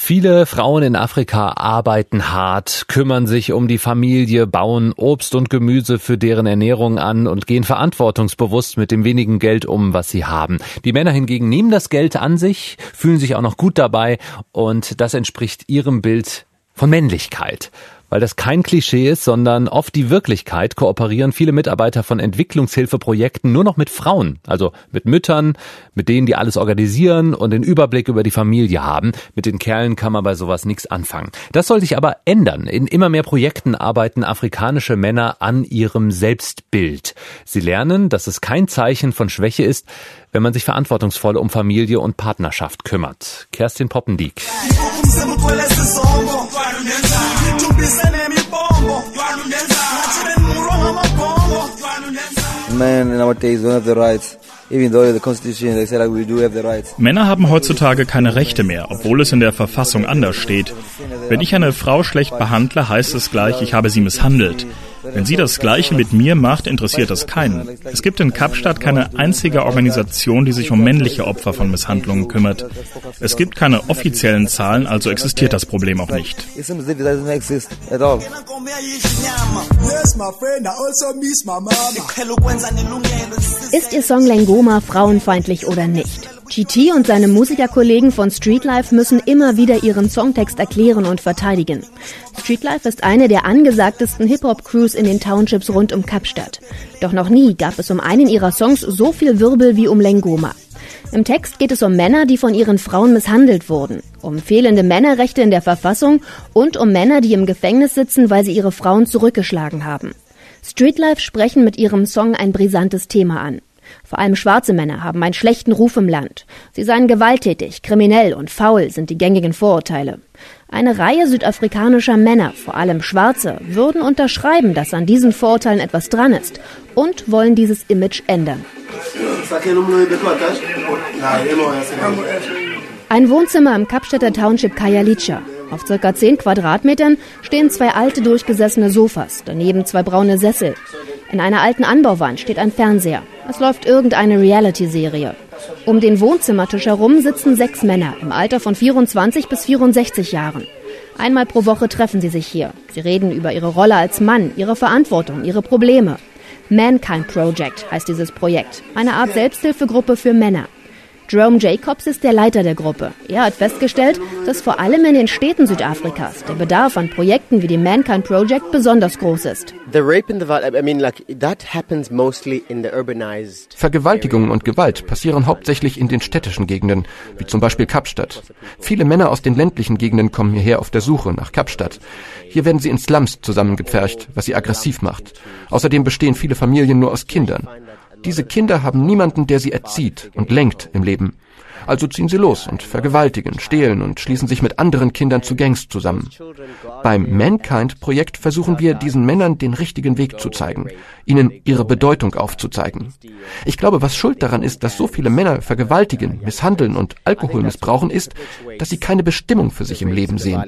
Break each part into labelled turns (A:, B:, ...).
A: Viele Frauen in Afrika arbeiten hart, kümmern sich um die Familie, bauen Obst und Gemüse für deren Ernährung an und gehen verantwortungsbewusst mit dem wenigen Geld um, was sie haben. Die Männer hingegen nehmen das Geld an sich, fühlen sich auch noch gut dabei und das entspricht ihrem Bild von Männlichkeit. Weil das kein Klischee ist, sondern oft die Wirklichkeit, kooperieren viele Mitarbeiter von Entwicklungshilfeprojekten nur noch mit Frauen, also mit Müttern, mit denen die alles organisieren und den Überblick über die Familie haben. Mit den Kerlen kann man bei sowas nichts anfangen. Das soll sich aber ändern. In immer mehr Projekten arbeiten afrikanische Männer an ihrem Selbstbild. Sie lernen, dass es kein Zeichen von Schwäche ist, wenn man sich verantwortungsvoll um Familie und Partnerschaft kümmert. Kerstin Poppendiek.
B: Männer haben heutzutage keine Rechte mehr, obwohl es in der Verfassung anders steht. Wenn ich eine Frau schlecht behandle, heißt es gleich, ich habe sie misshandelt. Wenn sie das Gleiche mit mir macht, interessiert das keinen. Es gibt in Kapstadt keine einzige Organisation, die sich um männliche Opfer von Misshandlungen kümmert. Es gibt keine offiziellen Zahlen, also existiert das Problem auch nicht.
C: Ist ihr Song Lengoma frauenfeindlich oder nicht? GT und seine Musikerkollegen von Streetlife müssen immer wieder ihren Songtext erklären und verteidigen. Streetlife ist eine der angesagtesten Hip-Hop-Crews in den Townships rund um Kapstadt. Doch noch nie gab es um einen ihrer Songs so viel Wirbel wie um Lengoma. Im Text geht es um Männer, die von ihren Frauen misshandelt wurden, um fehlende Männerrechte in der Verfassung und um Männer, die im Gefängnis sitzen, weil sie ihre Frauen zurückgeschlagen haben. Streetlife sprechen mit ihrem Song ein brisantes Thema an. Vor allem schwarze Männer haben einen schlechten Ruf im Land. Sie seien gewalttätig, kriminell und faul sind die gängigen Vorurteile. Eine Reihe südafrikanischer Männer, vor allem Schwarze, würden unterschreiben, dass an diesen Vorurteilen etwas dran ist und wollen dieses Image ändern. Ein Wohnzimmer im Kapstädter Township Khayelitsha. Auf ca. 10 Quadratmetern stehen 2 alte, durchgesessene Sofas, daneben 2 braune Sessel. In einer alten Anbauwand steht ein Fernseher. Es läuft irgendeine Reality-Serie. Um den Wohnzimmertisch herum sitzen 6 Männer im Alter von 24 bis 64 Jahren. Einmal pro Woche treffen sie sich hier. Sie reden über ihre Rolle als Mann, ihre Verantwortung, ihre Probleme. Mankind Project heißt dieses Projekt, eine Art Selbsthilfegruppe für Männer. Jerome Jacobs ist der Leiter der Gruppe. Er hat festgestellt, dass vor allem in den Städten Südafrikas der Bedarf an Projekten wie dem Mankind Project besonders groß ist.
D: Vergewaltigungen und Gewalt passieren hauptsächlich in den städtischen Gegenden, wie zum Beispiel Kapstadt. Viele Männer aus den ländlichen Gegenden kommen hierher auf der Suche nach Kapstadt. Hier werden sie in Slums zusammengepfercht, was sie aggressiv macht. Außerdem bestehen viele Familien nur aus Kindern. Diese Kinder haben niemanden, der sie erzieht und lenkt im Leben. Also ziehen sie los und vergewaltigen, stehlen und schließen sich mit anderen Kindern zu Gangs zusammen. Beim Mankind-Projekt versuchen wir, diesen Männern den richtigen Weg zu zeigen, ihnen ihre Bedeutung aufzuzeigen. Ich glaube, was schuld daran ist, dass so viele Männer vergewaltigen, misshandeln und Alkohol missbrauchen, ist, dass sie keine Bestimmung für sich im Leben sehen.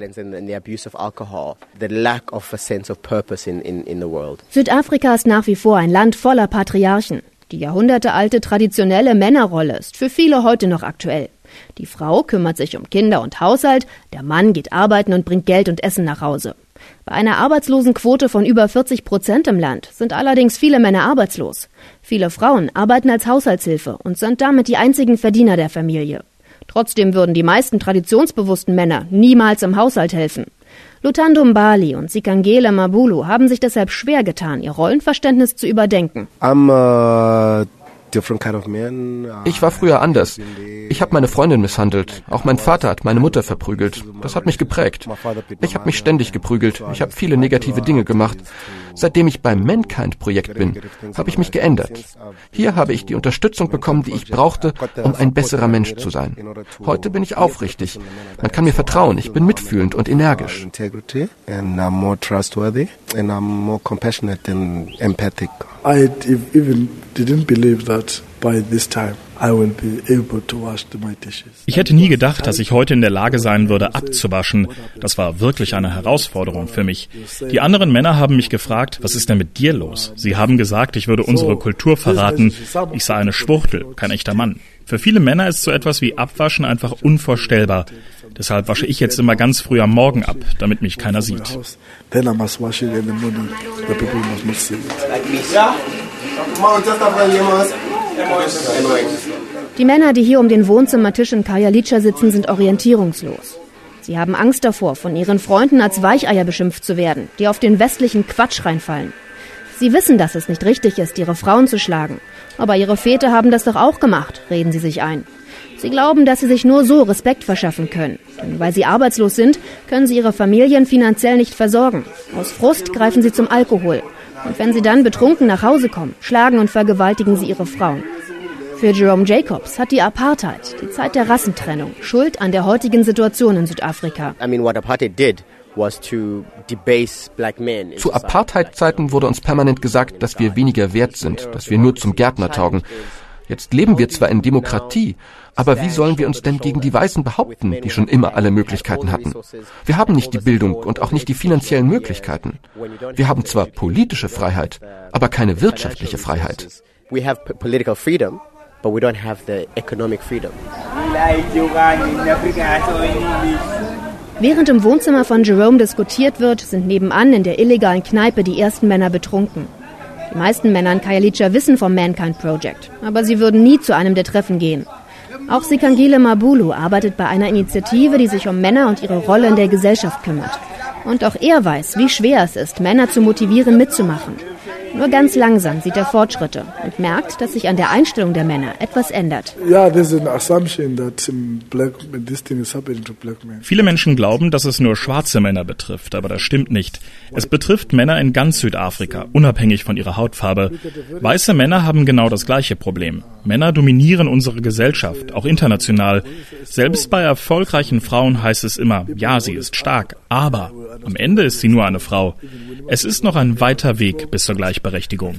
C: Südafrika ist nach wie vor ein Land voller Patriarchen. Die jahrhundertealte traditionelle Männerrolle ist für viele heute noch aktuell. Die Frau kümmert sich um Kinder und Haushalt, der Mann geht arbeiten und bringt Geld und Essen nach Hause. Bei einer Arbeitslosenquote von über 40% im Land sind allerdings viele Männer arbeitslos. Viele Frauen arbeiten als Haushaltshilfe und sind damit die einzigen Verdiener der Familie. Trotzdem würden die meisten traditionsbewussten Männer niemals im Haushalt helfen. Luthando Mbali und Sikangele Mabulu haben sich deshalb schwer getan, ihr Rollenverständnis zu überdenken.
D: Ich war früher anders. Ich habe meine Freundin misshandelt. Auch mein Vater hat meine Mutter verprügelt. Das hat mich geprägt. Ich habe mich ständig geprügelt. Ich habe viele negative Dinge gemacht. Seitdem ich beim Mankind-Projekt bin, habe ich mich geändert. Hier habe ich die Unterstützung bekommen, die ich brauchte, um ein besserer Mensch zu sein. Heute bin ich aufrichtig. Man kann mir vertrauen. Ich bin mitfühlend und energisch.
E: I even didn't believe that by this time I will be able to wash my dishes.
B: Ich hätte nie gedacht, dass ich heute in der Lage sein würde, abzuwaschen. Das war wirklich eine Herausforderung für mich. Die anderen Männer haben mich gefragt, was ist denn mit dir los? Sie haben gesagt, ich würde unsere Kultur verraten. Ich sei eine Schwuchtel, kein echter Mann. Für viele Männer ist so etwas wie Abwaschen einfach unvorstellbar. Deshalb wasche ich jetzt immer ganz früh am Morgen ab, damit mich keiner sieht.
C: Die Männer, die hier um den Wohnzimmertisch in Khayelitscha sitzen, sind orientierungslos. Sie haben Angst davor, von ihren Freunden als Weicheier beschimpft zu werden, die auf den westlichen Quatsch reinfallen. Sie wissen, dass es nicht richtig ist, ihre Frauen zu schlagen. Aber ihre Väter haben das doch auch gemacht, reden sie sich ein. Sie glauben, dass sie sich nur so Respekt verschaffen können. Denn weil sie arbeitslos sind, können sie ihre Familien finanziell nicht versorgen. Aus Frust greifen sie zum Alkohol. Und wenn sie dann betrunken nach Hause kommen, schlagen und vergewaltigen sie ihre Frauen. Für Jerome Jacobs hat die Apartheid, die Zeit der Rassentrennung, Schuld an der heutigen Situation in Südafrika.
D: Zu Apartheid-Zeiten wurde uns permanent gesagt, dass wir weniger wert sind, dass wir nur zum Gärtner taugen. Jetzt leben wir zwar in Demokratie, aber wie sollen wir uns denn gegen die Weißen behaupten, die schon immer alle Möglichkeiten hatten? Wir haben nicht die Bildung und auch nicht die finanziellen Möglichkeiten. Wir haben zwar politische Freiheit, aber keine wirtschaftliche Freiheit.
F: But we don't have the economic freedom.
C: Während im Wohnzimmer von Jerome diskutiert wird, sind nebenan in der illegalen Kneipe die ersten Männer betrunken. Die meisten Männer in Khayelitscha wissen vom Mankind Project, aber sie würden nie zu einem der Treffen gehen. Auch Sikangile Mabulu arbeitet bei einer Initiative, die sich um Männer und ihre Rolle in der Gesellschaft kümmert. Und auch er weiß, wie schwer es ist, Männer zu motivieren, mitzumachen. Nur ganz langsam sieht er Fortschritte und merkt, dass sich an der Einstellung der Männer etwas ändert.
B: Viele Menschen glauben, dass es nur schwarze Männer betrifft, aber das stimmt nicht. Es betrifft Männer in ganz Südafrika, unabhängig von ihrer Hautfarbe. Weiße Männer haben genau das gleiche Problem. Männer dominieren unsere Gesellschaft, auch international. Selbst bei erfolgreichen Frauen heißt es immer, ja, sie ist stark, aber am Ende ist sie nur eine Frau. Es ist noch ein weiter Weg bis zur Gleichberechtigung.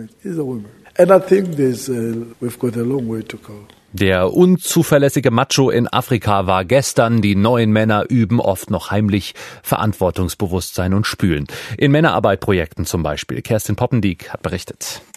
A: Der unzuverlässige Macho in Afrika war gestern. Die neuen Männer üben oft noch heimlich Verantwortungsbewusstsein und Spülen. In Männerarbeitprojekten zum Beispiel. Kerstin Poppendiek hat berichtet.